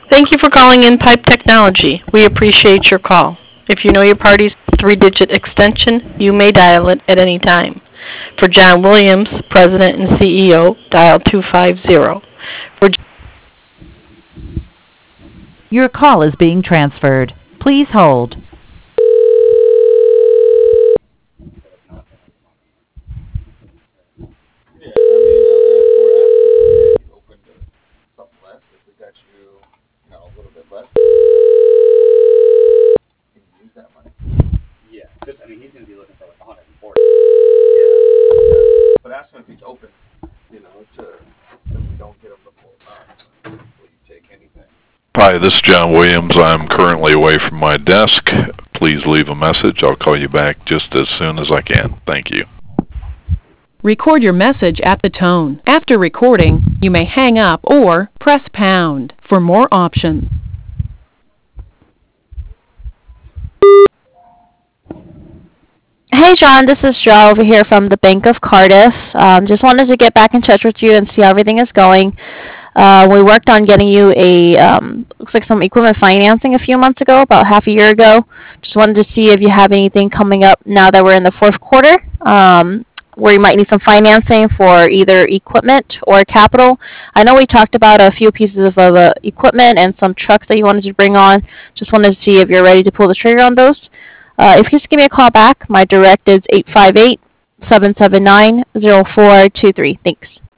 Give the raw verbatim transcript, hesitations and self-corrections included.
Thank you for calling in Pipe Technology. We appreciate your call. If you know your party's three-digit extension, you may dial it at any time. For John Williams, President and C E O, dial two five zero. For Your call is being transferred. Please hold. Yeah, I mean, uh, if we're asking you, would you be open to something less if we got you, you know, a little bit less? Can you use that money? Yeah, because I mean he's going to be looking for like one hundred forty. Yeah, but ask him if he's open, you know, to if we don't get him the full amount. Will you take anything? Hi, this is John Williams. I'm currently away from my desk. Please leave a message. I'll call you back just as soon as I can. Thank you. Record your message at the tone. After recording, you may hang up or press pound for more options. Hey John, this is Joe over here from the Bank of Cardiff. Um, just wanted to get back in touch with you and see how everything is going. Uh, we worked on getting you a um, looks like some equipment financing a few months ago, about half a year ago. Just wanted to see if you have anything coming up now that we're in the fourth quarter, um, where you might need some financing for either equipment or capital. I know we talked about a few pieces of uh, equipment and some trucks that you wanted to bring on. Just wanted to see if you're ready to pull the trigger on those. Uh, if you just give me a call back, my direct is eight five eight, seven seven nine, zero four two three. Thanks.